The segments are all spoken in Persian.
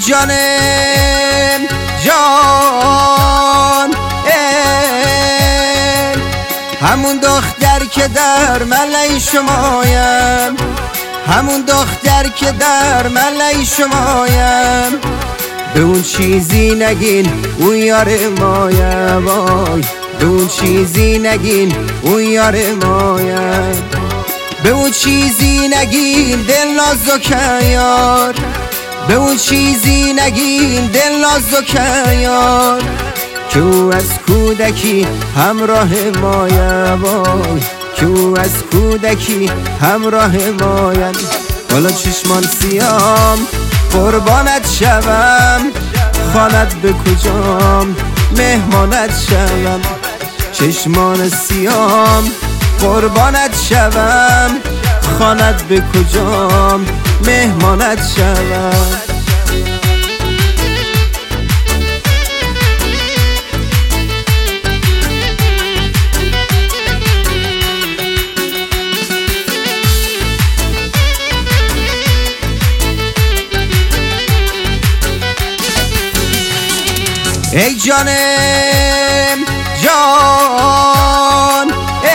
جان جان ای همون دختر که در ملای شمایم، همون دختر که در ملای شمایم، به اون چیزی نگین اون یار مایم، وای به اون چیزی نگین اون یار مایم، به اون چیزی نگین دل نازک یار، به اون چیزی نگین دل نازک یار، که او از کودکی همراه مایم، وای که او از کودکی همراه مایم. حالا چشمان سیام قربانت شوم، خانت به کجام مهمانت شوم، چشمان سیام قربانت شوم، خانت به کجام مهمانت شوم. ای جان جان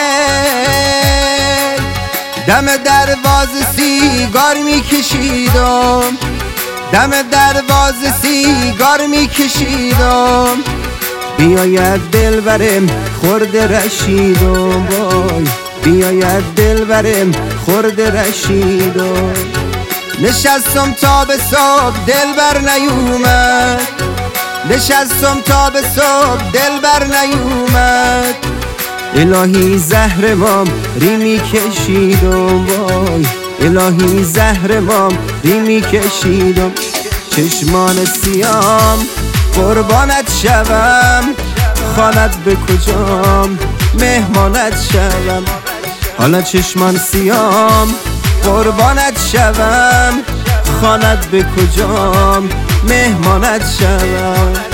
ای دم دروازه سیگار میکشیدم، دم دروازه سیگار میکشیدم، بیاید دلبرم خورده رشیدم، وای بیاید دلبرم خورده رشیدم. نشستم تا به صبح دلبر نیومد، نشستم تا به صبح دلبر نیومد، الهی زهر مام ریمی کشیدم، وای الهی زهر مام ریمی کشیدم. چشمان سیام قربانت شوم، خانت به کجام مهمانت شوم. حالا چشمان سیام قربانت شوم، خانت به کجام مهمانت شوم.